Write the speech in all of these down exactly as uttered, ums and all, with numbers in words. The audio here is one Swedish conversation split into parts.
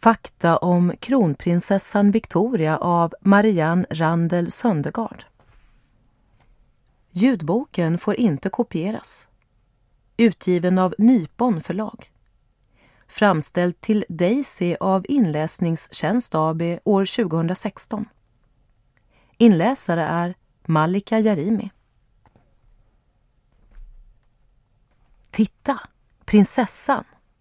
Fakta om kronprinsessan Victoria av Marianne Randel Söndergaard. Ljudboken får inte kopieras. Utgiven av Nypon förlag. Framställd till Daisy av Inläsningstjänst A B år tjugohundrasexton. Inläsare är Malika Jarimi. Titta, prinsessan!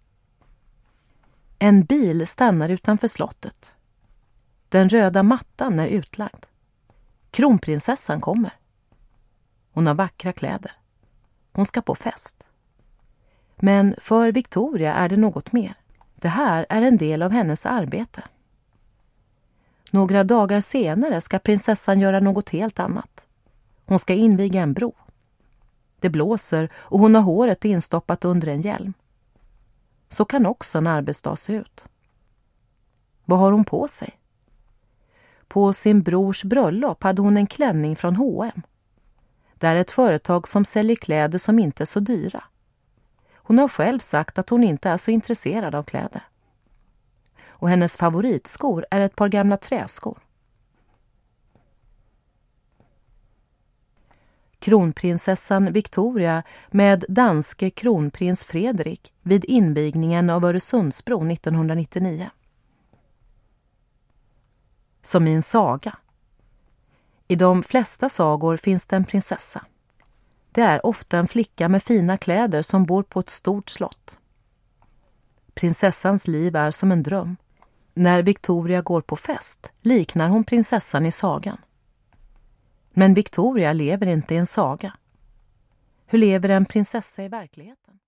En bil stannar utanför slottet. Den röda mattan är utlagd. Kronprinsessan kommer. Hon har vackra kläder. Hon ska på fest. Men för Victoria är det något mer. Det här är en del av hennes arbete. Några dagar senare ska prinsessan göra något helt annat. Hon ska inviga en bro. Det blåser och hon har håret instoppat under en hjälm. Så kan också en arbetsdag se ut. Vad har hon på sig? På sin brors bröllop hade hon en klänning från H och M. Det är ett företag som säljer kläder som inte är så dyra. Hon har själv sagt att hon inte är så intresserad av kläder. Och hennes favoritskor är ett par gamla träskor. Kronprinsessan Victoria med danske kronprins Fredrik vid invigningen av Öresundsbron nittonhundranittionio. Som i en saga. I de flesta sagor finns det en prinsessa. Det är ofta en flicka med fina kläder som bor på ett stort slott. Prinsessans liv är som en dröm. När Victoria går på fest liknar hon prinsessan i sagan. Men Victoria lever inte i en saga. Hur lever en prinsessa i verkligheten?